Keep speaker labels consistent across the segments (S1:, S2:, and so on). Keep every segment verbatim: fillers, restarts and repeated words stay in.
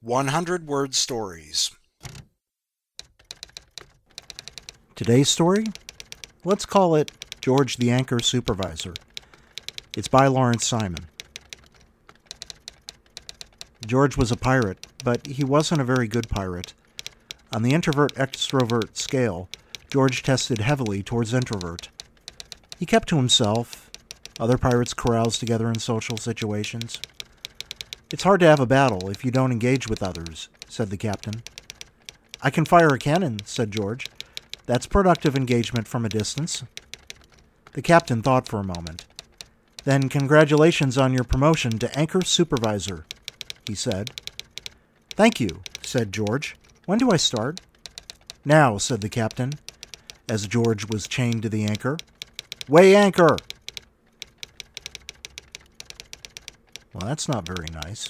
S1: one hundred word stories.
S2: Today's story? Let's call it George the Anchor Supervisor. It's by Lawrence Simon. George was a pirate, but he wasn't a very good pirate. On the introvert-extrovert scale, George tested heavily towards introvert. He kept to himself. Other pirates caroused together in social situations. "It's hard to have a battle if you don't engage with others," said the captain. "I can fire a cannon," said George. "That's productive engagement from a distance." The captain thought for a moment. "Then congratulations on your promotion to Anchor Supervisor," he said. "Thank you," said George. "When do I start?" "Now," said the captain, as George was chained to the anchor. "Weigh anchor!" Well, that's not very nice.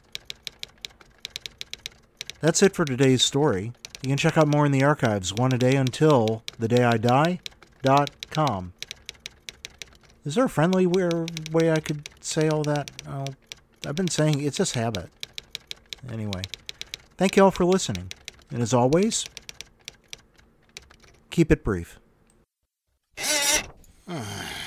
S2: That's it for today's story. You can check out more in the archives, one a day until the day I die dot com. Is there a friendly way I could say all that? Oh, I've been saying it's just habit. Anyway, thank you all for listening. And as always, keep it brief.